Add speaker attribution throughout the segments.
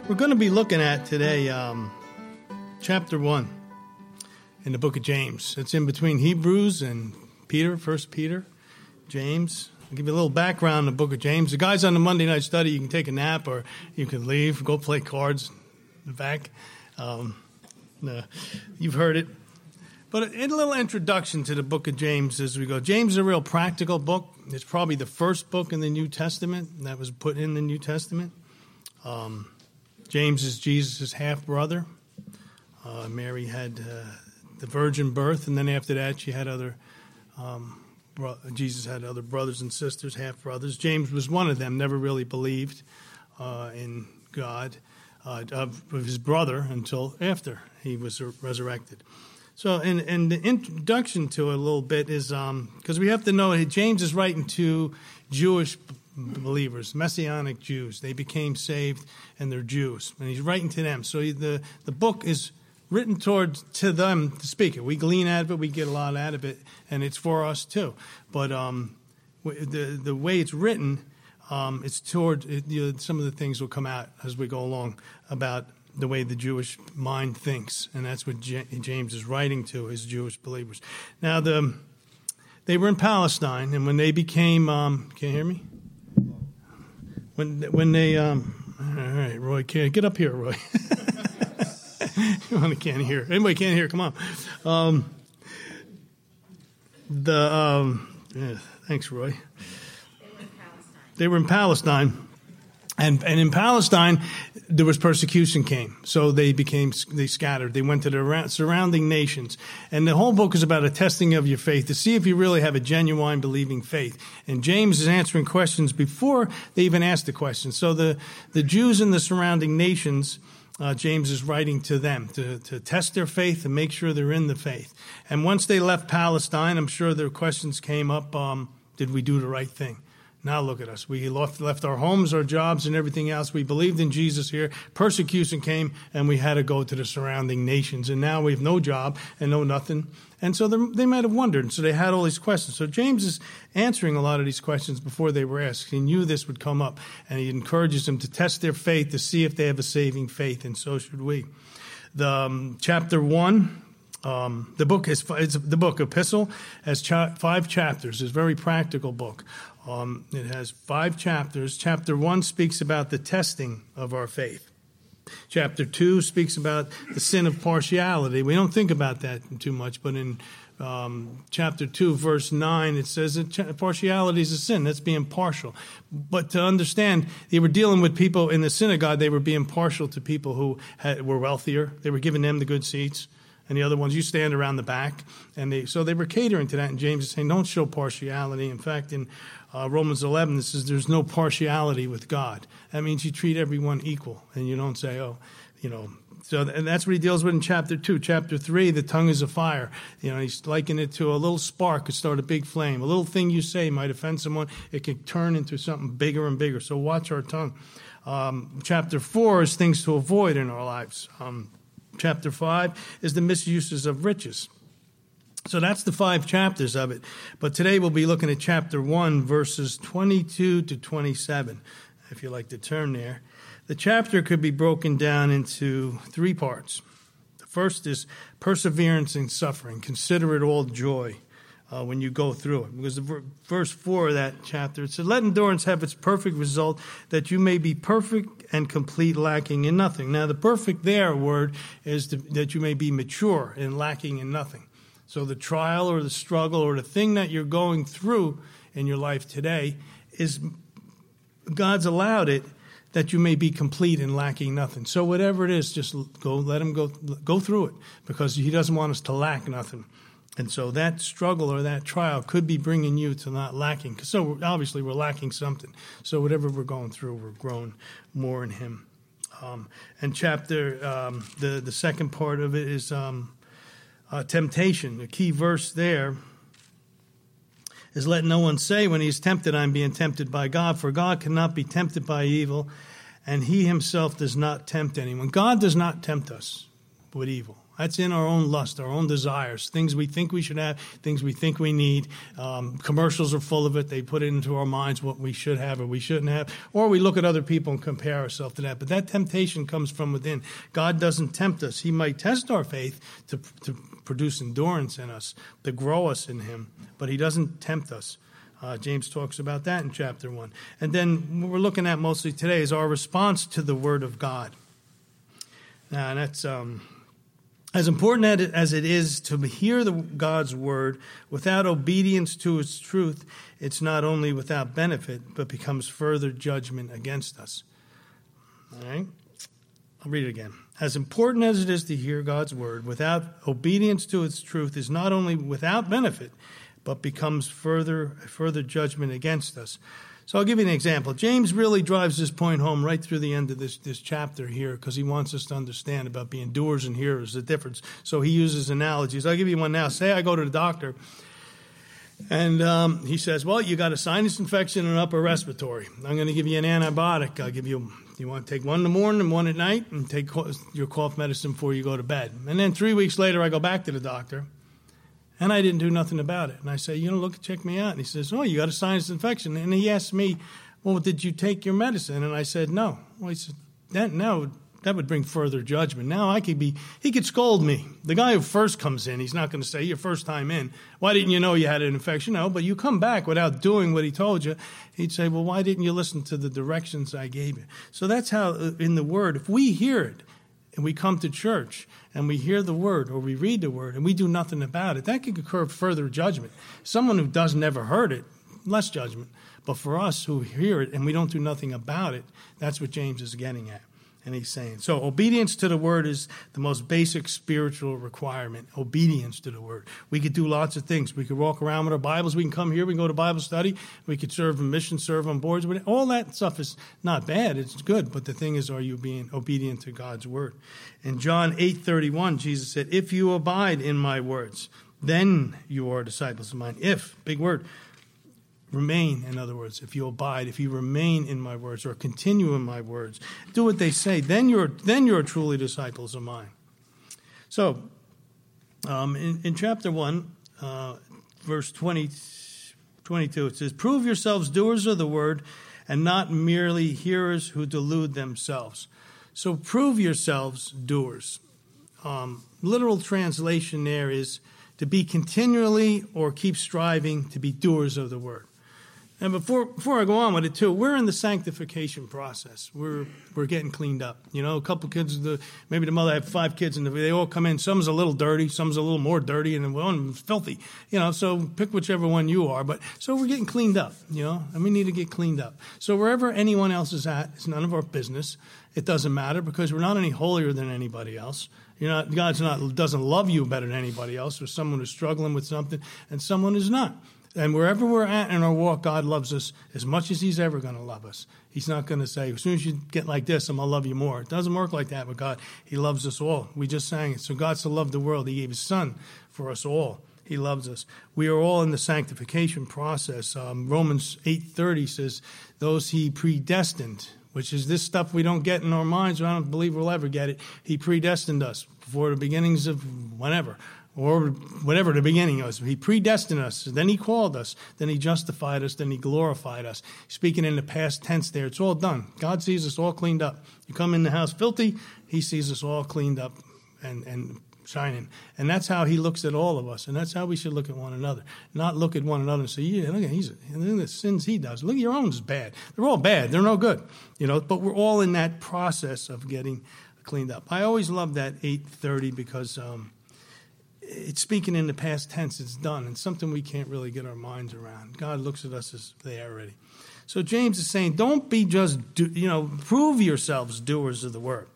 Speaker 1: We're going to be looking at today chapter 1 in the book of James. It's in between Hebrews and Peter, 1 Peter, James. I'll give you a little background on the book of James. The guys on the Monday night study, you can take a nap or you can leave, go play cards in the back. You've heard it. But a little introduction to the book of James as we go. James is a real practical book. It's probably the first book in the New Testament that was put in the New Testament. James is Jesus' half-brother. Mary had the virgin birth, and then after that she had Jesus had other brothers and sisters, half-brothers. James was one of them, never really believed in God, of his brother until after he was resurrected. So, and the introduction to it a little bit is, because we have to know that James is writing to Jewish believers, Messianic Jews. They became saved and they're Jews, and he's writing to them. So the book is written to them to speak it. We glean out of it, we get a lot out of it, and it's for us too. But the way it's written, it's toward some of the things will come out as we go along about the way the Jewish mind thinks, and that's what James is writing to his Jewish believers. Now, they were in Palestine, and when they became, can you hear me? When they, all right, Roy, get up here, Roy. You can't hear. Anybody can't hear? Come on. Thanks, Roy. They were in Palestine, and in Palestine there was persecution came, so they scattered. They went to the surrounding nations, and the whole book is about a testing of your faith to see if you really have a genuine believing faith. And James is answering questions before they even ask the questions. So the Jews in the surrounding nations, James is writing to them to test their faith and make sure they're in the faith. And once they left Palestine, I'm sure their questions came up, did we do the right thing? Now look at us. We left our homes, our jobs, and everything else. We believed in Jesus here. Persecution came, and we had to go to the surrounding nations. And now we have no job and no nothing. And so they might have wondered. So they had all these questions. So James is answering a lot of these questions before they were asked. He knew this would come up, and he encourages them to test their faith to see if they have a saving faith, and so should we. The chapter 1. The book is the book epistle has 5 chapters. It's a very practical book. It has 5 chapters. Chapter 1 speaks about the testing of our faith. Chapter 2 speaks about the sin of partiality. We don't think about that too much, but in chapter 2, verse 9, it says that partiality is a sin. That's being partial. But to understand, they were dealing with people in the synagogue. They were being partial to people who were wealthier. They were giving them the good seats. And the other ones, you stand around the back. So they were catering to that. And James is saying, don't show partiality. In fact, in Romans 11, it says there's no partiality with God. That means you treat everyone equal. And you don't say, So and that's what he deals with in chapter 2. Chapter 3, the tongue is a fire. He's likened it to a little spark could start a big flame. A little thing you say might offend someone. It could turn into something bigger and bigger. So watch our tongue. Chapter 4 is things to avoid in our lives. Chapter 5 is the misuses of riches. So that's the 5 chapters of it. But today we'll be looking at chapter 1, verses 22 to 27, if you like to turn there. The chapter could be broken down into 3 parts. The first is perseverance in suffering. Consider it all joy when you go through it. Because verse 4 of that chapter, it says, let endurance have its perfect result, that you may be perfect and complete, lacking in nothing. Now, the perfect there word is that you may be mature and lacking in nothing. So the trial or the struggle or the thing that you're going through in your life today is God's allowed it that you may be complete and lacking nothing. So whatever it is, just let him go through it, because he doesn't want us to lack nothing. And so that struggle or that trial could be bringing you to not lacking. So obviously we're lacking something. So whatever we're going through, we're growing more in him. And chapter, the second part of it is temptation. The key verse there is, let no one say when he is tempted, I'm being tempted by God. For God cannot be tempted by evil, and he himself does not tempt anyone. God does not tempt us with evil. That's in our own lust, our own desires, things we think we should have, things we think we need. Commercials are full of it. They put it into our minds what we should have or we shouldn't have. Or we look at other people and compare ourselves to that. But that temptation comes from within. God doesn't tempt us. He might test our faith to produce endurance in us, to grow us in him. But he doesn't tempt us. James talks about that in chapter 1. And then what we're looking at mostly today is our response to the word of God. Now, and that's as important as it is to hear God's word without obedience to its truth, it's not only without benefit, but becomes further judgment against us. All right? I'll read it again. As important as it is to hear God's word without obedience to its truth is not only without benefit, but becomes further judgment against us. So I'll give you an example. James really drives this point home right through the end of this chapter here because he wants us to understand about being doers and hearers, the difference. So he uses analogies. I'll give you one now. Say I go to the doctor and he says, well, you got a sinus infection and upper respiratory. I'm going to give you an antibiotic. I'll give you want to take one in the morning and one at night and take your cough medicine before you go to bed. And then 3 weeks later, I go back to the doctor. And I didn't do nothing about it. And I say, look, check me out. And he says, oh, you got a sinus infection. And he asked me, well, did you take your medicine? And I said, no. Well, he said, that would bring further judgment. Now he could scold me. The guy who first comes in, he's not going to say, your first time in, why didn't you know you had an infection? No, but you come back without doing what he told you. He'd say, well, why didn't you listen to the directions I gave you? So that's how in the word, if we hear it, and we come to church and we hear the word or we read the word and we do nothing about it, that could occur further judgment. Someone who never heard it, less judgment. But for us who hear it and we don't do nothing about it, that's what James is getting at. And he's saying, so obedience to the word is the most basic spiritual requirement, obedience to the word. We could do lots of things. We could walk around with our Bibles. We can come here. We can go to Bible study. We could serve in mission, serve on boards. All that stuff is not bad. It's good. But the thing is, are you being obedient to God's word? In John 8:31, Jesus said, if you abide in my words, then you are disciples of mine. If, big word. Remain, in other words, if you abide, if you remain in my words or continue in my words, do what they say, then you're truly disciples of mine. So, in chapter 1, verse 22, it says, prove yourselves doers of the word and not merely hearers who delude themselves. So prove yourselves doers. Literal translation there is to be continually or keep striving to be doers of the word. And before I go on with it, too, we're in the sanctification process. We're getting cleaned up. A couple kids, maybe the mother had 5 kids, and they all come in. Some's a little dirty, some's a little more dirty, and one's filthy. So pick whichever one you are. But so we're getting cleaned up, and we need to get cleaned up. So wherever anyone else is at, it's none of our business. It doesn't matter because we're not any holier than anybody else. Doesn't love you better than anybody else. There's someone who's struggling with something, and someone who's not. And wherever we're at in our walk, God loves us as much as he's ever going to love us. He's not going to say, as soon as you get like this, I'm going to love you more. It doesn't work like that with God. He loves us all. We just sang it. So God so loved the world, he gave his son for us all. He loves us. We are all in the sanctification process. Romans 8:30 says, those he predestined, which is this stuff we don't get in our minds. I don't believe we'll ever get it. He predestined us before the beginnings of whenever. Or whatever the beginning was. He predestined us, then he called us, then he justified us, then he glorified us. Speaking in the past tense there, it's all done. God sees us all cleaned up. You come in the house filthy, he sees us all cleaned up and shining. And that's how he looks at all of us, and that's how we should look at one another. Not look at one another and say, yeah, look at the sins he does. Look at your own is bad. They're all bad. They're no good. But we're all in that process of getting cleaned up. I always love that 8:30 because it's speaking in the past tense. It's done. It's something we can't really get our minds around. God looks at us as there already. So James is saying, don't be just, prove yourselves doers of the word,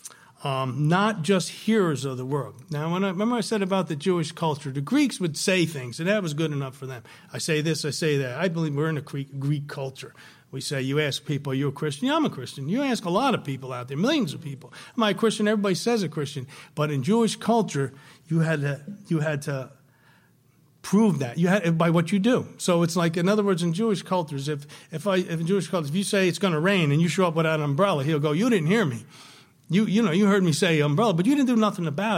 Speaker 1: not just hearers of the word. Now, remember I said about the Jewish culture, the Greeks would say things, and that was good enough for them. I say this, I say that. I believe we're in a Greek culture. We say, you ask people, are you a Christian? Yeah, I'm a Christian. You ask a lot of people out there, millions of people. Am I a Christian? Everybody says a Christian. But in Jewish culture, you had to prove that. You had by what you do. So it's like, in other words, in Jewish cultures, if in Jewish cultures, if you say it's going to rain and you show up without an umbrella, he'll go, you didn't hear me. You heard me say umbrella, but you didn't do nothing about it.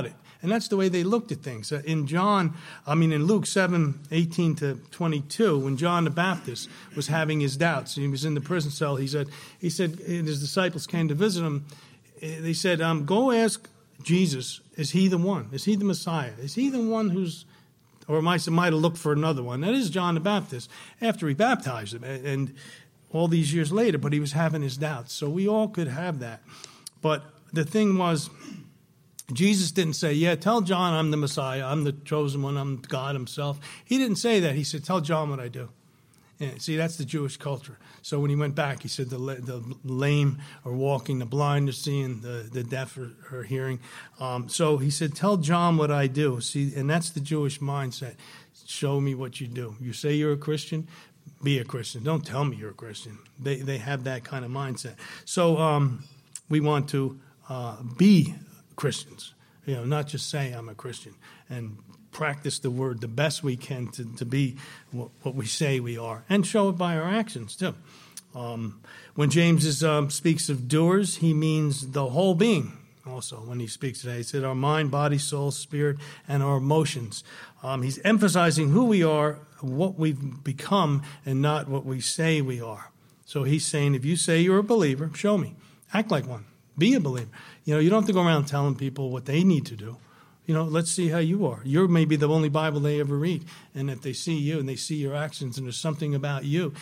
Speaker 1: And that's the way they looked at things. In Luke 7:18 to 22, when John the Baptist was having his doubts, he was in the prison cell, he said, and his disciples came to visit him, they said, go ask Jesus, is he the one? Is he the Messiah? Is he the one who's, or might have looked for another one? That is John the Baptist, after he baptized him, and all these years later, but he was having his doubts. So we all could have that. But the thing was, Jesus didn't say, yeah, tell John I'm the Messiah, I'm the chosen one, I'm God himself. He didn't say that. He said, tell John what I do. Yeah, see, that's the Jewish culture. So when he went back, he said the lame are walking, the blind are seeing, the deaf are hearing. So he said, tell John what I do. See, and that's the Jewish mindset. Show me what you do. You say you're a Christian, be a Christian. Don't tell me you're a Christian. They have that kind of mindset. So we want to be Christians, not just say I'm a Christian, and practice the word the best we can to be what we say we are, and show it by our actions too. When James speaks of doers, he means the whole being. Also, when he speaks today, he said our mind, body, soul, spirit, and our emotions. He's emphasizing who we are, what we've become, and not what we say we are. So he's saying, if you say you're a believer, show me. Act like one. Be a believer. You don't have to go around telling people what they need to do. Let's see how you are. You're maybe the only Bible they ever read. And if they see you and they see your actions and there's something about you.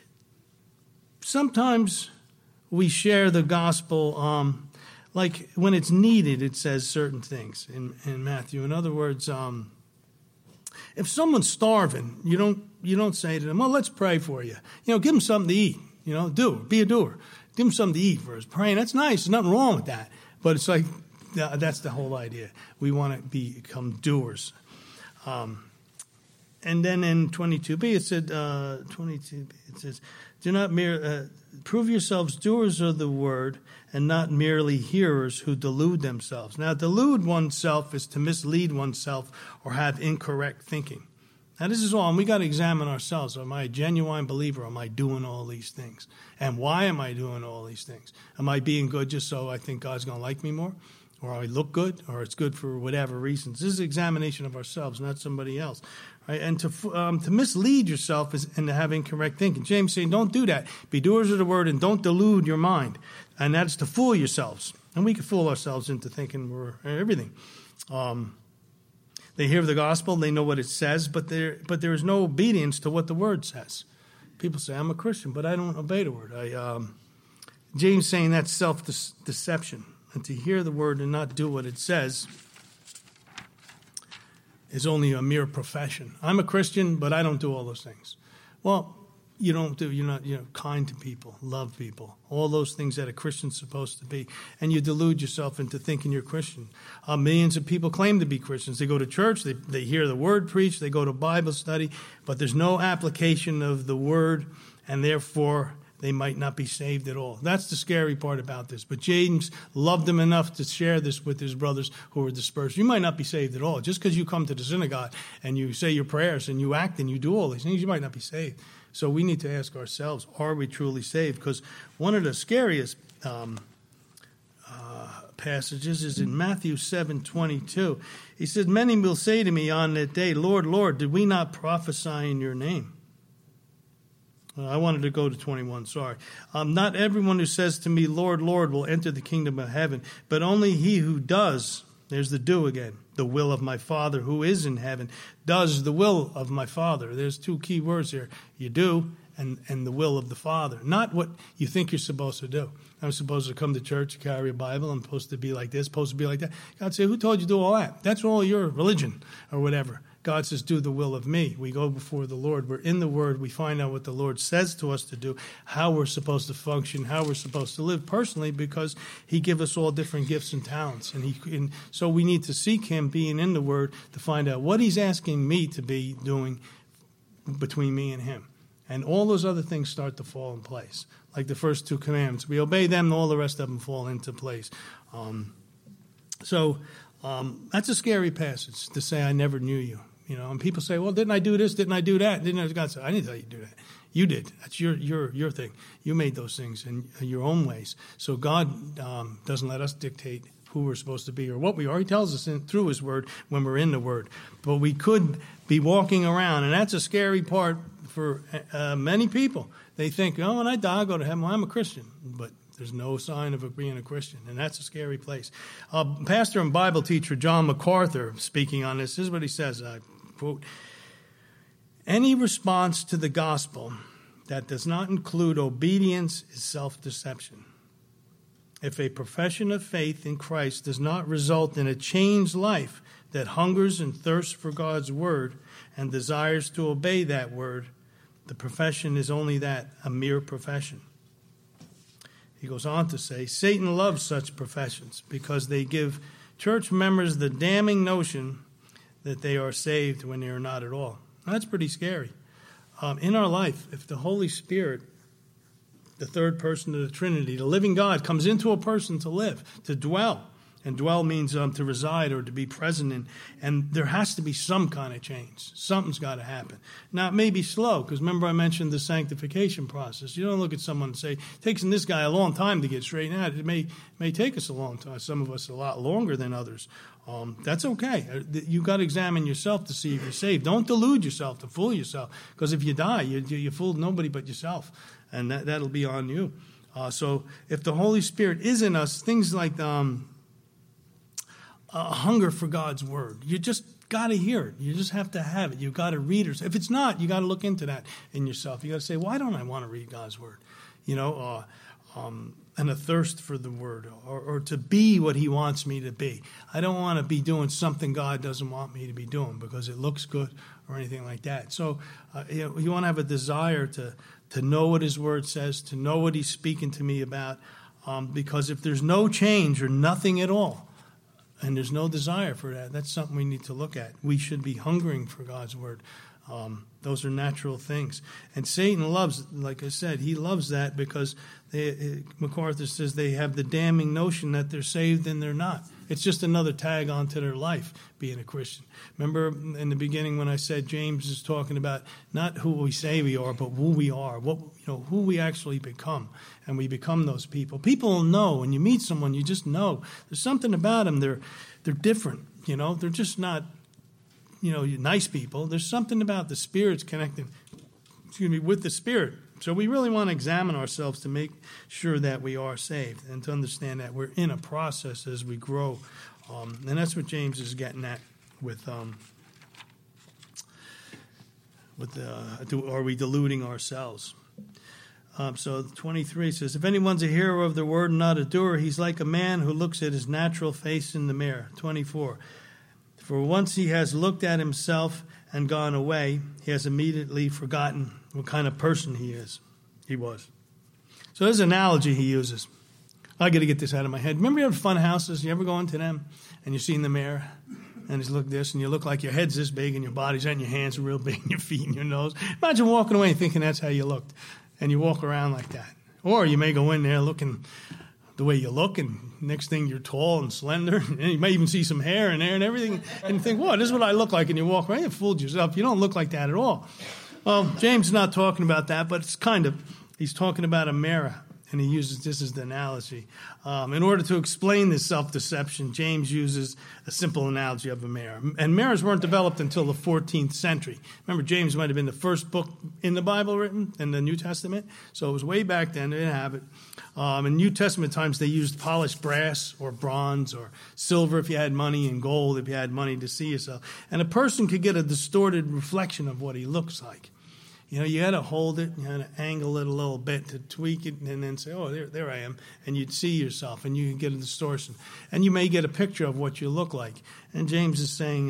Speaker 1: Sometimes we share the gospel, like when it's needed, it says certain things in Matthew. In other words, if someone's starving, you don't say to them, well, let's pray for you. Give them something to eat. Be a doer. Give them something to eat first. Praying, that's nice. There's nothing wrong with that. But it's like, that's the whole idea. We want to become doers. And then in 22b, it says, do not prove yourselves doers of the word and not merely hearers who delude themselves. Now, delude oneself is to mislead oneself or have incorrect thinking. Now, this is all, and we got to examine ourselves. Am I a genuine believer? Am I doing all these things? And why am I doing all these things? Am I being good just so I think God's going to like me more? Or I look good? Or it's good for whatever reasons? This is an examination of ourselves, not somebody else. Right? And to mislead yourself and to have incorrect thinking. James saying, don't do that. Be doers of the word and don't delude your mind. And that's to fool yourselves. And we can fool ourselves into thinking we're everything. They hear the gospel, they know what it says, but there is no obedience to what the word says. People say, I'm a Christian, but I don't obey the word. James saying that's self-deception. And to hear the word and not do what it says is only a mere profession. I'm a Christian, but I don't do all those things. Well, you're not kind to people, love people, all those things that a Christian's supposed to be. And you delude yourself into thinking you're Christian. Millions of people claim to be Christians. They go to church, they hear the word preached, they go to Bible study, but there's no application of the word, and therefore they might not be saved at all. That's the scary part about this. But James loved them enough to share this with his brothers who were dispersed. You might not be saved at all. Just because you come to the synagogue and you say your prayers and you act and you do all these things, you might not be saved. So we need to ask ourselves, are we truly saved? Because one of the scariest passages is in Matthew 7:22. He said, many will say to me on that day, Lord, Lord, did we not prophesy in your name? I wanted to go to 21, sorry. Not everyone who says to me, Lord, Lord, will enter the kingdom of heaven, but only he who does, there's the do again, the will of my Father who is in heaven, does the will of my Father. There's two key words here. You do and the will of the Father, not what you think you're supposed to do. I'm supposed to come to church, carry a Bible, I'm supposed to be like this, supposed to be like that. God said, who told you to do all that? That's all your religion or whatever. God says, do the will of me. We go before the Lord. We're in the Word. We find out what the Lord says to us to do, how we're supposed to function, how we're supposed to live personally, because he gives us all different gifts and talents. And so we need to seek him, being in the Word, to find out what he's asking me to be doing between me and him. And all those other things start to fall in place. Like the first two commandments. We obey them, and all the rest of them fall into place. So that's a scary passage to say, I never knew you. And people say, well, didn't I do this? Didn't I do that? God say, I didn't tell you to do that. You did. That's your thing. You made those things in your own ways. So God doesn't let us dictate who we're supposed to be or what we are. He tells us through his word when we're in the word. But we could be walking around, and that's a scary part for many people. They think, oh, when I die, I'll go to heaven. Well, I'm a Christian. But there's no sign of being a Christian, and that's a scary place. Pastor and Bible teacher John MacArthur, speaking on this is what he says, I quote, "Any response to the gospel that does not include obedience is self-deception. If a profession of faith in Christ does not result in a changed life that hungers and thirsts for God's word and desires to obey that word, the profession is only that, a mere profession." He goes on to say, Satan loves such professions because they give church members the damning notion that they are saved when they are not at all. That's pretty scary. In our life, if the Holy Spirit, the third person of the Trinity, the living God, comes into a person to live, to dwell, and dwell means to reside or to be present in, and there has to be some kind of change. Something's got to happen. Now, it may be slow, because remember I mentioned the sanctification process. You don't look at someone and say, it takes this guy a long time to get straightened out. It may take us a long time, some of us a lot longer than others. That's okay. You've got to examine yourself to see if you're saved. Don't delude yourself to fool yourself, because if you die, you fooled nobody but yourself, and that'll be on you. So if the Holy Spirit is in us, things like a hunger for God's word, you just got to hear it. You just have to have it. You've got to read it. If it's not, you got to look into that in yourself. You got to say, why don't I want to read God's word? And a thirst for the word, or to be what he wants me to be. I don't want to be doing something God doesn't want me to be doing because it looks good or anything like that. So you want to have a desire to know what his word says, to know what he's speaking to me about, because if there's no change or nothing at all, and there's no desire for that, that's something we need to look at. We should be hungering for God's word. Those are natural things. And Satan loves, like I said, he loves that because MacArthur says they have the damning notion that they're saved and they're not. It's just another tag onto their life, being a Christian. Remember in the beginning when I said James is talking about not who we say we are, but who we are, who we actually become. And we become those people. People will know. When you meet someone, you just know. There's something about them. They're different. They're just not nice people. There's something about the Spirit's connecting, with the Spirit. So we really want to examine ourselves to make sure that we are saved and to understand that we're in a process as we grow. And that's what James is getting at with are we deluding ourselves? So 23 says, if anyone's a hearer of the word and not a doer, he's like a man who looks at his natural face in the mirror. 24. For once he has looked at himself and gone away, he has immediately forgotten what kind of person he was. So there's an analogy he uses. I got to get this out of my head. Remember you have fun houses? You ever go into them and you see in the mirror and you look this and you look like your head's this big and your body's and your hands are real big and your feet and your nose. Imagine walking away thinking that's how you looked, and you walk around like that. Or you may go in there looking the way you look, and next thing you're tall and slender, and you may even see some hair in there and everything, and you think, whoa, this is what I look like, and you walk around, you fooled yourself. You don't look like that at all. Well, James is not talking about that, but he's talking about a mirror, and he uses this as the analogy. In order to explain this self-deception, James uses a simple analogy of a mirror. And mirrors weren't developed until the 14th century. Remember, James might have been the first book in the Bible written, in the New Testament, so it was way back then, they didn't have it. In New Testament times, they used polished brass or bronze or silver if you had money, and gold if you had money to see yourself. And a person could get a distorted reflection of what he looks like. You had to hold it, you had to angle it a little bit to tweak it, and then say, oh, there I am. And you'd see yourself, and you could get a distortion. And you may get a picture of what you look like. And James is saying,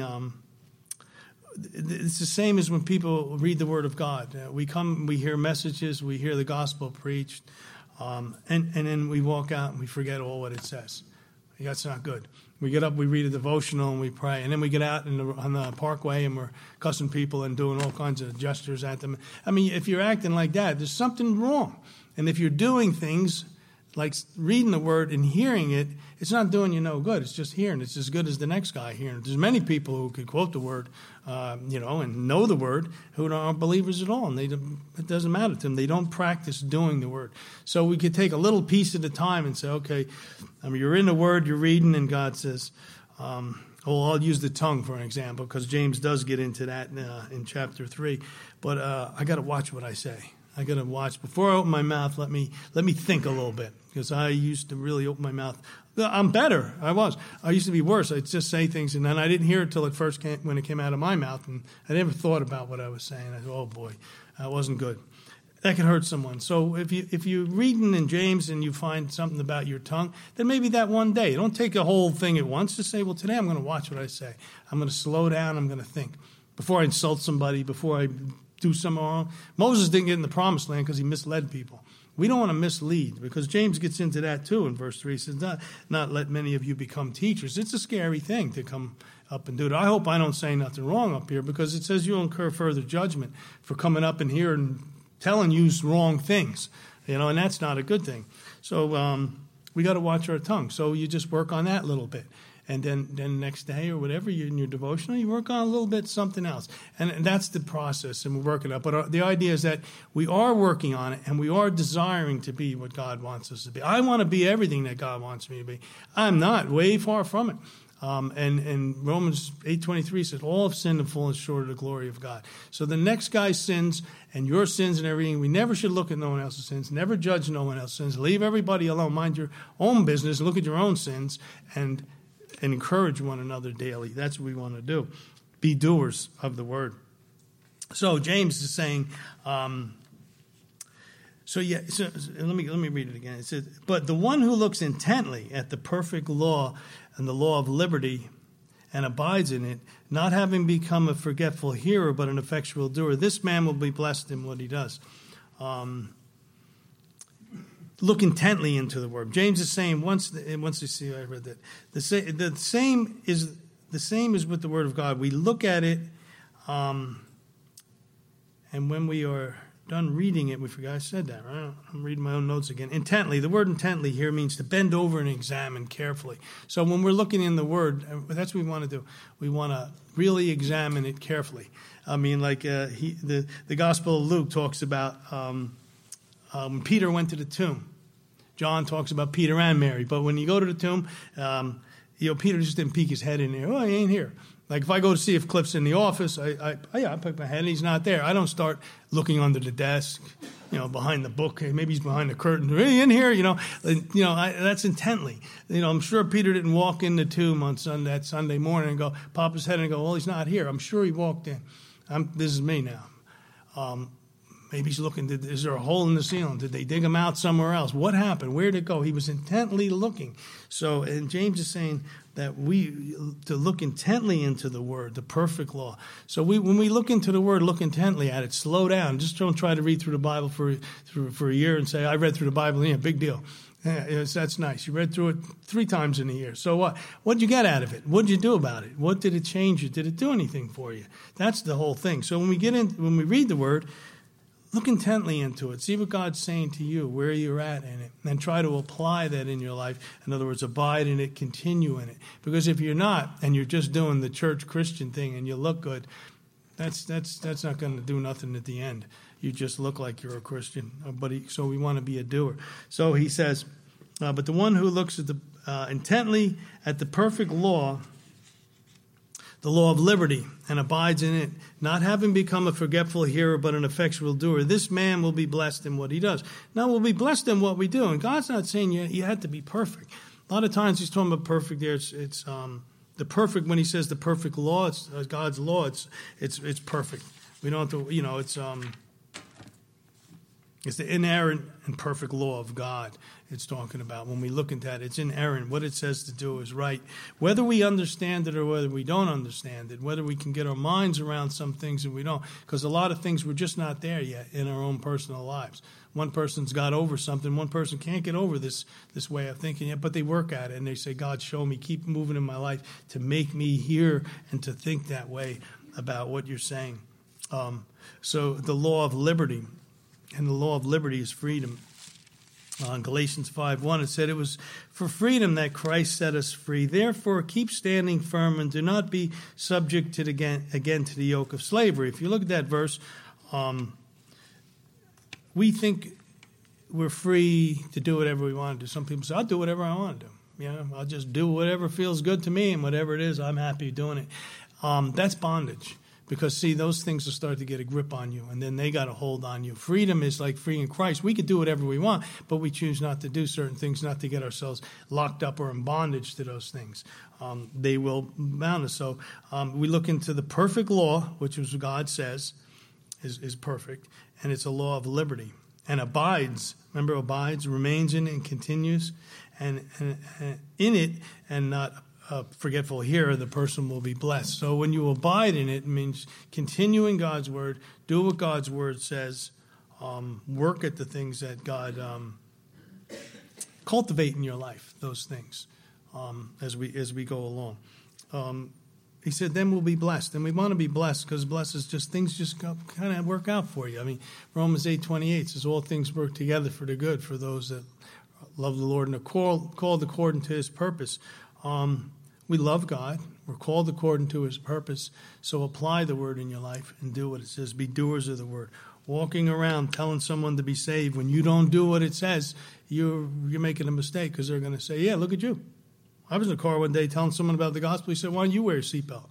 Speaker 1: it's the same as when people read the Word of God. We hear messages, we hear the gospel preached, and then we walk out and we forget all what it says. That's not good. We get up, we read a devotional, and we pray. And then we get out on the parkway, and we're cussing people and doing all kinds of gestures at them. I mean, if you're acting like that, there's something wrong. And if you're doing things Like reading the word and hearing it, it's not doing you no good. It's just hearing. It's as good as the next guy hearing. There's many people who could quote the word, and know the word who aren't believers at all. And it doesn't matter to them. They don't practice doing the word. So we could take a little piece at a time and say, okay, you're in the word, you're reading, and God says, I'll use the tongue for an example, because James does get into that in chapter 3. But I got to watch what I say. I got to watch. Before I open my mouth, let me think a little bit, because I used to really open my mouth. I'm better. I used to be worse. I'd just say things, and then I didn't hear it till it first came, when it came out of my mouth, and I never thought about what I was saying. I thought, oh boy, that wasn't good. That can hurt someone. So if you're reading in James and you find something about your tongue, then maybe that one day. Don't take a whole thing at once. Just say, well, today I'm going to watch what I say. I'm going to slow down. I'm going to think. Before I insult somebody, before I do something wrong. Moses didn't get in the promised land because he misled people. We don't want to mislead, because James gets into that too in verse 3. He says, not let many of you become teachers. It's a scary thing to come up and do it. I hope I don't say nothing wrong up here, because it says you'll incur further judgment for coming up in here and telling you wrong things, and that's not a good thing. So we got to watch our tongue. So you just work on that a little bit. And then next day or whatever, you're in your devotional, you work on a little bit something else. And that's the process, and we're working up. But the idea is that we are working on it, and we are desiring to be what God wants us to be. I want to be everything that God wants me to be. I'm not, way far from it. And Romans 8:23 says, all have sinned and fallen short of the glory of God. So the next guy's sins and your sins and everything, we never should look at no one else's sins, never judge no one else's sins. Leave everybody alone. Mind your own business. Look at your own sins and encourage one another daily. That's what we want to do. Be doers of the word. So James is saying, let me read it again. It says, but the one who looks intently at the perfect law and the law of liberty and abides in it, not having become a forgetful hearer but an effectual doer, this man will be blessed in what he does. Look intently into the word. James is saying, once you see, I read that, the same is with the word of God. We look at it, and when we are done reading it, we forgot I said that, right? I'm reading my own notes again. Intently. The word intently here means to bend over and examine carefully. So when we're looking in the word, that's what we want to do. We want to really examine it carefully. I mean, like the Gospel of Luke talks about Peter went to the tomb. John talks about Peter and Mary. But when you go to the tomb, Peter just didn't peek his head in there. Oh, he ain't here. Like if I go to see if Cliff's in the office, I pick my head and he's not there. I don't start looking under the desk, behind the book. Maybe he's behind the curtain. Are you in here? That's intently. I'm sure Peter didn't walk in the tomb on that Sunday morning and go, pop his head and go, well, he's not here. I'm sure he walked in. This is me now. Maybe he's looking, is there a hole in the ceiling? Did they dig him out somewhere else? What happened? Where did it go? He was intently looking. So, and James is saying that to look intently into the word, the perfect law. So when we look into the word, look intently at it, slow down. Just don't try to read through the Bible for a year and say, I read through the Bible, big deal. Yeah, that's nice. You read through it 3 times in a year. So what? What did you get out of it? What did you do about it? What did it change you? Did it do anything for you? That's the whole thing. So when we read the word, look intently into it. See what God's saying to you, where you're at in it, and try to apply that in your life. In other words, abide in it, continue in it. Because if you're not, and you're just doing the church Christian thing and you look good, that's not going to do nothing at the end. You just look like you're a Christian. So we want to be a doer. So he says, but the one who looks at intently at the perfect law, the law of liberty, and abides in it, not having become a forgetful hearer but an effectual doer, this man will be blessed in what he does. Now, we'll be blessed in what we do, and God's not saying you have to be perfect. A lot of times he's talking about perfect there. It's the perfect, when he says the perfect law, it's God's law, it's perfect. We don't have to, it's the inerrant and perfect law of God it's talking about. When we look into that, it's inerrant. What it says to do is right. Whether we understand it or whether we don't understand it, whether we can get our minds around some things and we don't, because a lot of things we're just not there yet in our own personal lives. One person's got over something. One person can't get over this way of thinking yet, but they work at it and they say, God, show me, keep moving in my life to make me hear and to think that way about what you're saying. So the law of liberty, and the law of liberty is freedom. Galatians 5:1, it said, it was for freedom that Christ set us free. Therefore, keep standing firm and do not be subject to again to the yoke of slavery. If you look at that verse, we think we're free to do whatever we want to do. Some people say, I'll do whatever I want to do. I'll just do whatever feels good to me, and whatever it is, I'm happy doing it. That's bondage. Because, see, those things will start to get a grip on you, and then they got a hold on you. Freedom is like free in Christ. We could do whatever we want, but we choose not to do certain things, not to get ourselves locked up or in bondage to those things. They will bound us. So we look into the perfect law, which is what God says is perfect, and it's a law of liberty. And abides, remember, abides, remains in it and continues, and in it and not forgetful here, the person will be blessed. So when you abide in it means continue in God's word, do what God's word says, work at the things that God cultivate in your life, those things, as we go along. He said, then we'll be blessed. And we want to be blessed because blessed is just things just kind of work out for you. I mean, Romans 8:28 says all things work together for the good for those that love the Lord and are called according to his purpose. We love God. We're called according to his purpose. So apply the word in your life and do what it says. Be doers of the word. Walking around telling someone to be saved when you don't do what it says, you're making a mistake because they're going to say, yeah, look at you. I was in a car one day telling someone about the gospel. He said, why don't you wear a seatbelt?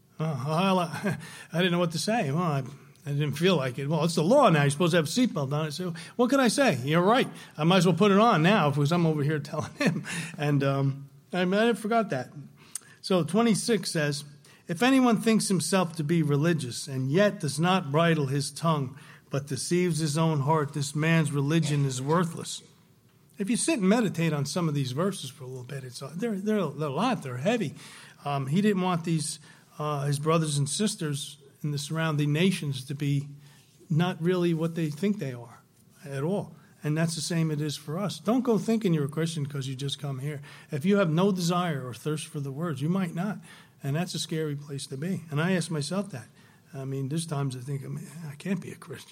Speaker 1: I didn't know what to say. Well, I didn't feel like it. Well, it's the law now. You're supposed to have a seatbelt on. I said, what can I say? You're right. I might as well put it on now because I'm over here telling him. And I forgot that. So 26 says, if anyone thinks himself to be religious and yet does not bridle his tongue but deceives his own heart, this man's religion is worthless. If you sit and meditate on some of these verses for a little bit, they're a lot. They're heavy. He didn't want his brothers and sisters in the surrounding nations to be not really what they think they are at all. And that's the same it is for us. Don't go thinking you're a Christian because you just come here. If you have no desire or thirst for the words, you might not. And that's a scary place to be. And I ask myself that. I mean, there's times I think, I can't be a Christian,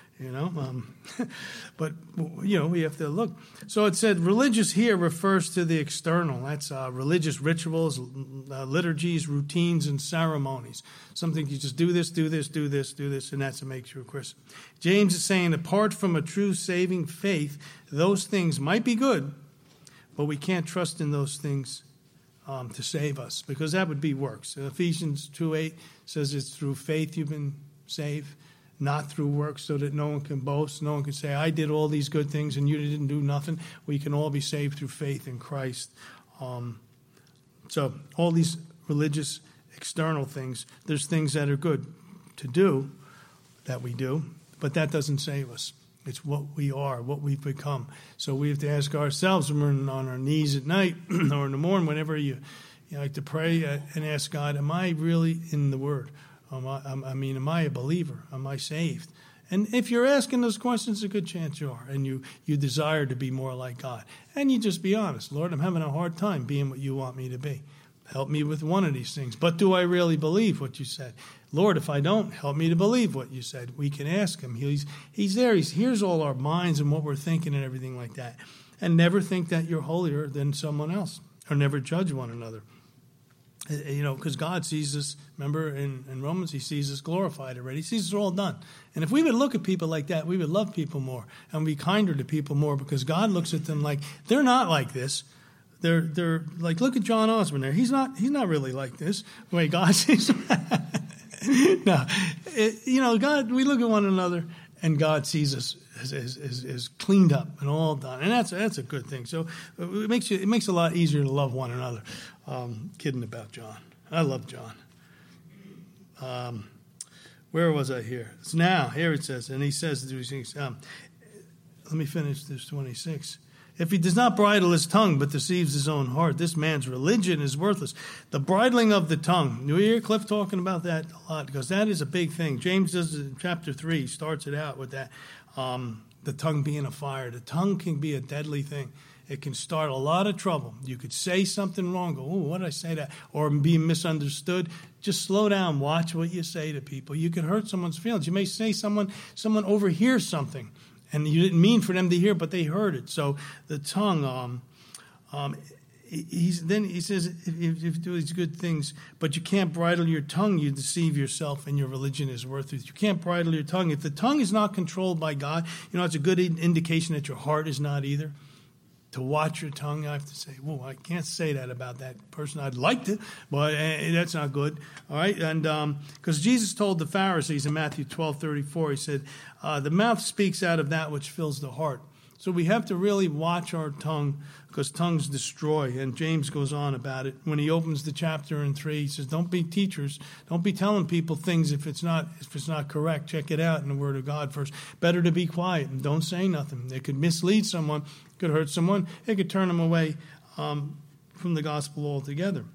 Speaker 1: But, we have to look. So it said religious here refers to the external. That's religious rituals, liturgies, routines, and ceremonies. Something you just do this, and that's what makes you a Christian. James is saying, apart from a true saving faith, those things might be good, but we can't trust in those things to save us, because that would be works. Ephesians 2:8 says it's through faith you've been saved, not through works, so that no one can boast. No one can say, I did all these good things and you didn't do nothing. We can all be saved through faith in Christ. So all these religious external things, there's things that are good to do that we do, but that doesn't save us. It's what we are, what we've become. So we have to ask ourselves when we're on our knees at night or in the morning, whenever you like to pray and ask God, am I really in the Word? Am I a believer? Am I saved? And if you're asking those questions, a good chance you are. And you desire to be more like God. And you just be honest. Lord, I'm having a hard time being what you want me to be. Help me with one of these things. But do I really believe what you said? Lord, if I don't, help me to believe what you said. We can ask him. He's there. He hears all our minds and what we're thinking and everything like that. And never think that you're holier than someone else. Or never judge one another. Because God sees us, remember in Romans, he sees us glorified already. He sees us all done. And if we would look at people like that, we would love people more and be kinder to people more, because God looks at them like they're not like this. They're like, look at John Osborne there. He's not really like this. The way God sees him. No, God, we look at one another and God sees us as cleaned up and all done. And that's a good thing. So it makes it a lot easier to love one another. Kidding about John. I love John. Where was I here? It's now. Here it says, and he says these things. Let me finish this 26. If he does not bridle his tongue but deceives his own heart, this man's religion is worthless. The bridling of the tongue. You hear Cliff talking about that a lot, because that is a big thing. James does it in chapter 3, starts it out with that. The tongue being a fire. The tongue can be a deadly thing. It can start a lot of trouble. You could say something wrong, go, oh, what did I say that? Or be misunderstood. Just slow down, watch what you say to people. You could hurt someone's feelings. You may say someone overhears something, And you didn't mean for them to hear, but they heard it. So the tongue, he says, if you do these good things, but you can't bridle your tongue, you deceive yourself, and your religion is worthless. You can't bridle your tongue. If the tongue is not controlled by God, it's a good indication that your heart is not either. To watch your tongue, I have to say, whoa, I can't say that about that person. I'd like to, but that's not good. All right, and because Jesus told the Pharisees in Matthew 12:34, he said, the mouth speaks out of that which fills the heart. So we have to really watch our tongue, because tongues destroy. And James goes on about it. When he opens the chapter in 3, he says, don't be teachers. Don't be telling people things if it's not correct. Check it out in the Word of God first. Better to be quiet and don't say nothing. It could mislead someone, it could hurt someone, it could turn them away from the gospel altogether.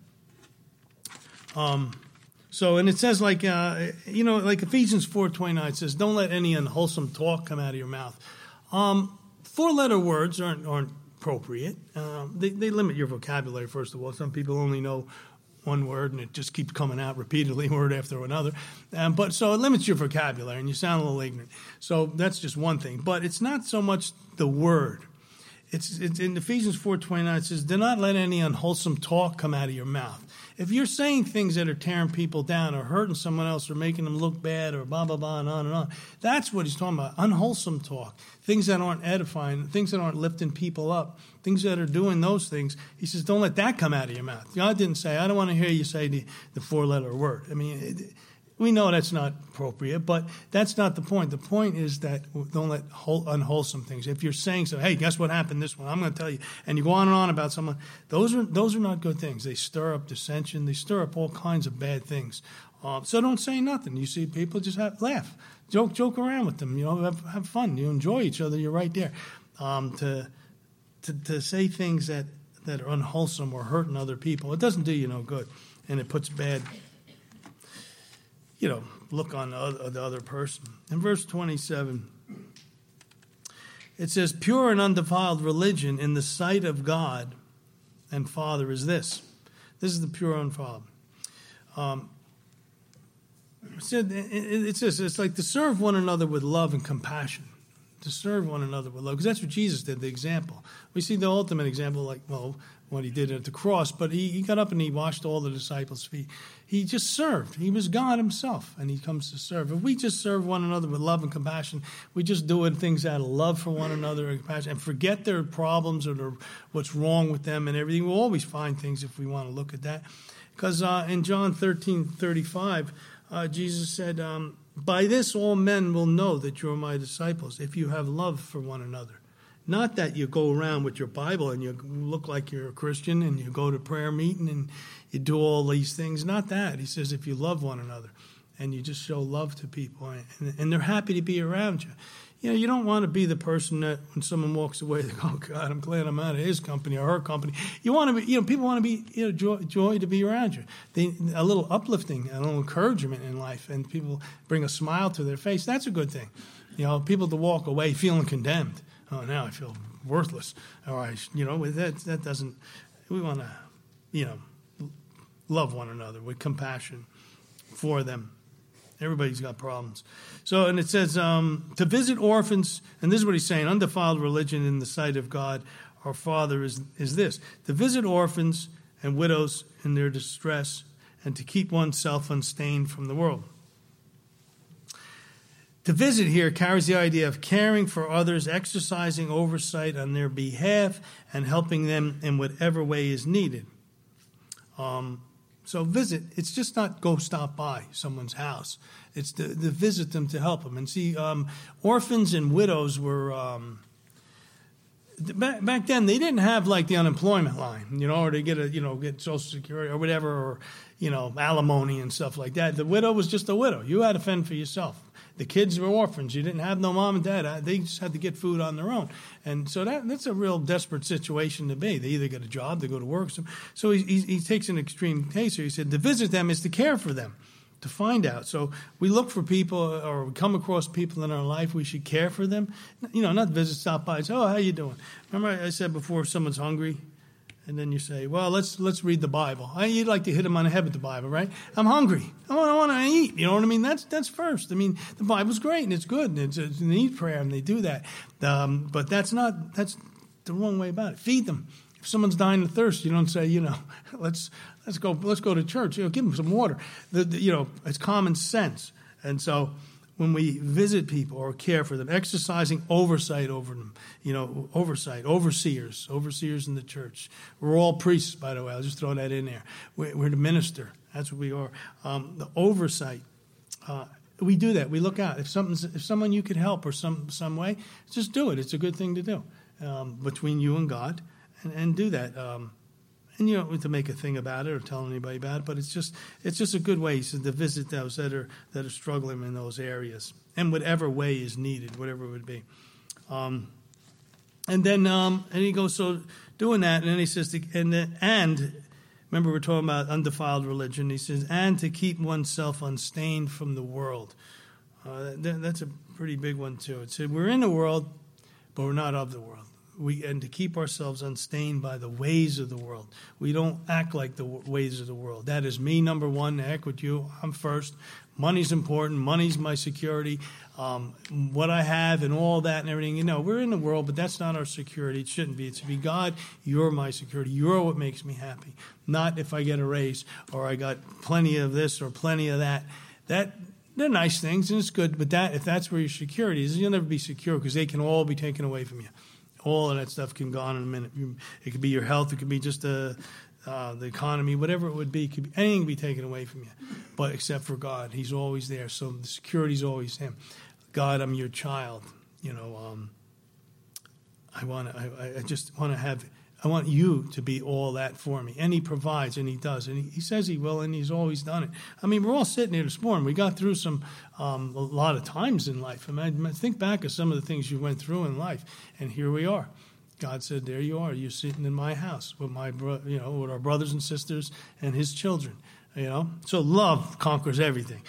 Speaker 1: And it says like Ephesians 4:29 says, don't let any unwholesome talk come out of your mouth. 4-letter words aren't appropriate. They limit your vocabulary, first of all. Some people only know one word, and it just keeps coming out repeatedly, word after another. But so it limits your vocabulary, and you sound a little ignorant. So that's just one thing. But it's not so much the word. It's in Ephesians 4:29, it says, do not let any unwholesome talk come out of your mouth. If you're saying things that are tearing people down or hurting someone else or making them look bad or blah, blah, blah, and on, that's what he's talking about, unwholesome talk, things that aren't edifying, things that aren't lifting people up, things that are doing those things. He says, don't let that come out of your mouth. God didn't say, I don't want to hear you say the 4-letter word. I mean, we know that's not appropriate, but that's not the point. The point is that don't let unwholesome things. If you're saying so, hey, guess what happened this one? I'm going to tell you. And you go on and on about someone. Those are not good things. They stir up dissension. They stir up all kinds of bad things. So don't say nothing. You see people, just laugh. Joke around with them. Have fun. You enjoy each other. You're right there. To say things that are unwholesome or hurting other people, it doesn't do you no good. And it puts bad look on the other person. In verse 27, it says, pure and undefiled religion in the sight of God and Father is this. This is the pure and undefiled. It says, it's like to serve one another with love and compassion. To serve one another with love. Because that's what Jesus did, the example. We see the ultimate example, what he did at the cross, but he got up and he washed all the disciples' feet. He just served. He was God himself, and he comes to serve. If we just serve one another with love and compassion, we just doing things out of love for one another and compassion, and forget their problems or what's wrong with them and everything. We'll always find things if we want to look at that. Because in John 13:35, Jesus said, by this all men will know that you're my disciples, if you have love for one another. Not that you go around with your Bible and you look like you're a Christian and you go to prayer meeting and you do all these things. Not that. He says if you love one another and you just show love to people and they're happy to be around you. You don't want to be the person that when someone walks away, they go, oh, God, I'm glad I'm out of his company or her company. You want to be, people want to be, joy to be around you. A little uplifting, a little encouragement in life, and people bring a smile to their face. That's a good thing. People to walk away feeling condemned. Oh, now I feel worthless. All right, that doesn't. We want to, love one another with compassion for them. Everybody's got problems. So, and it says to visit orphans, and this is what he's saying: undefiled religion in the sight of God, our Father, is this: to visit orphans and widows in their distress, and to keep oneself unstained from the world. To visit here carries the idea of caring for others, exercising oversight on their behalf, and helping them in whatever way is needed. So visit, it's just not go stop by someone's house. It's to visit them to help them. And see, orphans and widows were, back then, they didn't have like the unemployment line, or to get get Social Security or whatever, or, alimony and stuff like that. The widow was just a widow. You had to fend for yourself. The kids were orphans. You didn't have no mom and dad. They just had to get food on their own. And so that's a real desperate situation to be. They either get a job, they go to work. So he takes an extreme case here. He said to visit them is to care for them, to find out. So we look for people or we come across people in our life, we should care for them. Not visit, stop by and say, oh, how you doing? Remember I said before, if someone's hungry And then you say, well, let's read the Bible. You'd like to hit them on the head with the Bible, right? I'm hungry. I want to eat. You know what I mean? That's first. I mean, the Bible's great and it's good. And they need prayer and they do that. But that's the wrong way about it. Feed them. If someone's dying of thirst, you don't say, let's go to church. Give them some water. It's common sense. And so when we visit people or care for them, exercising oversight over them, overseers in the church. We're all priests, by the way. I'll just throw that in there. We're the minister. That's what we are. The oversight. We do that. We look out. If someone you could help or some way, just do it. It's a good thing to do between you and God, and do that. And you don't have to make a thing about it or tell anybody about it, but it's just a good way to visit those that are struggling in those areas, and whatever way is needed, whatever it would be. And he goes, so doing that, and then he says, and remember we're talking about undefiled religion. He says, and to keep oneself unstained from the world. That's a pretty big one too. It said we're in the world, but we're not of the world. And to keep ourselves unstained by the ways of the world. We don't act like the ways of the world. That is me, number one. The heck with you. I'm first. Money's important. Money's my security. What I have and all that and everything. We're in the world, but that's not our security. It shouldn't be. It should be, God, you're my security. You're what makes me happy. Not if I get a raise or I got plenty of this or plenty of that. They're nice things and it's good, but if that's where your security is, you'll never be secure because they can all be taken away from you. All of that stuff can go on in a minute. It could be your health. It could be just the economy, whatever it would be. Anything can be taken away from you, but except for God. He's always there. So the security is always Him. God, I'm your child. I want you to be all that for me. And He provides, and He does. And He says He will, and He's always done it. I mean, we're all sitting here this morning. We got through a lot of times in life. I mean, think back of some of the things you went through in life, and here we are. God said, there you are. You're sitting in my house with with our brothers and sisters and His children. So love conquers everything.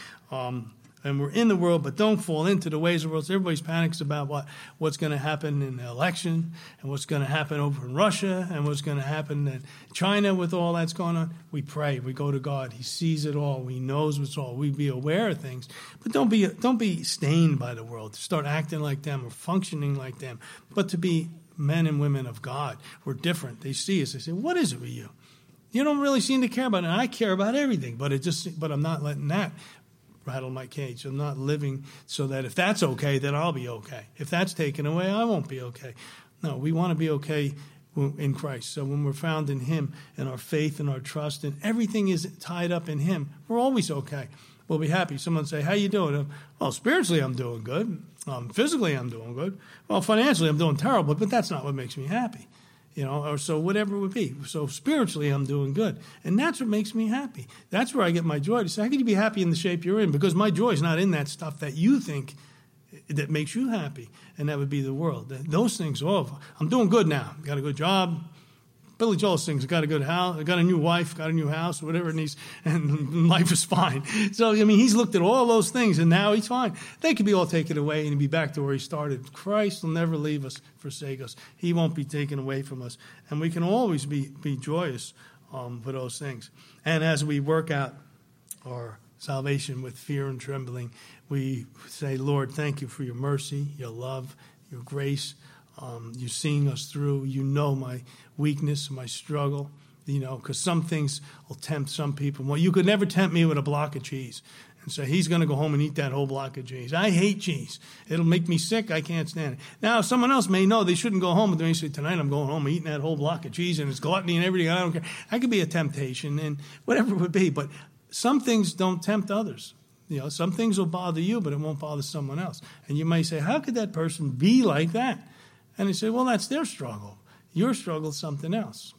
Speaker 1: And we're in the world, but don't fall into the ways of the world. So everybody's panics about what's going to happen in the election and what's going to happen over in Russia and what's going to happen in China with all that's going on. We pray. We go to God. He sees it all. He knows what's all. We be aware of things, but don't be stained by the world. Start acting like them or functioning like them, but to be men and women of God. We're different. They see us. They say, what is it with you? You don't really seem to care about it. And I care about everything, but I'm not letting that rattle my cage. I'm not living so that if that's okay, then I'll be okay. If that's taken away, I won't be okay. No, we want to be okay in Christ. So when we're found in Him and our faith and our trust and everything is tied up in Him, we're always okay. We'll be happy. Someone say, how you doing? Well, spiritually, I'm doing good. Physically, I'm doing good. Well, financially, I'm doing terrible, but that's not what makes me happy. Or so whatever it would be. So spiritually, I'm doing good. And that's what makes me happy. That's where I get my joy. To say, how can you be happy in the shape you're in? Because my joy is not in that stuff that you think that makes you happy. And that would be the world. Those things, I'm doing good now. Got a good job. Billy Joel sings, got a good house, got a new wife, got a new house, whatever it needs, and life is fine. So, he's looked at all those things, and now he's fine. They could be all taken away and be back to where he started. Christ will never leave us, forsake us. He won't be taken away from us. And we can always be joyous for those things. And as we work out our salvation with fear and trembling, we say, Lord, thank you for your mercy, your love, your grace. You're seeing us through. My weakness, my struggle, because some things will tempt some people. Well, you could never tempt me with a block of cheese. And so he's going to go home and eat that whole block of cheese. I hate cheese. It'll make me sick. I can't stand it. Now, someone else may know they shouldn't go home, but they say, tonight I'm going home and eating that whole block of cheese, and it's gluttony and everything. I don't care. That could be a temptation and whatever it would be. But some things don't tempt others. Some things will bother you, but it won't bother someone else. And you may say, how could that person be like that? And they say, well, that's their struggle. Your struggle is something else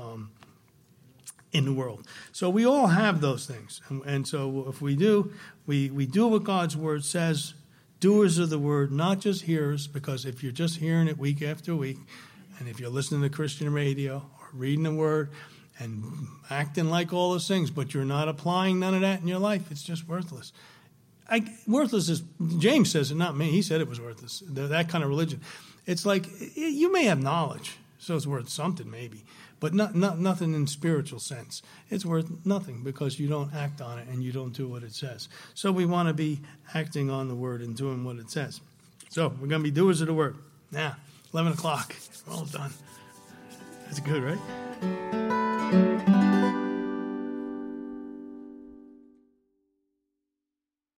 Speaker 1: in the world. So we all have those things. And so if we do, we do what God's word says, doers of the word, not just hearers, because if you're just hearing it week after week, and if you're listening to Christian radio or reading the word and acting like all those things, but you're not applying none of that in your life, it's just worthless. Worthless is, James says it, not me. He said it was worthless, that kind of religion. It's like, you may have knowledge. So it's worth something maybe, but nothing in spiritual sense. It's worth nothing because you don't act on it and you don't do what it says. So we want to be acting on the word and doing what it says. So we're going to be doers of the word. Now, 11 o'clock. We're all done. That's good, right?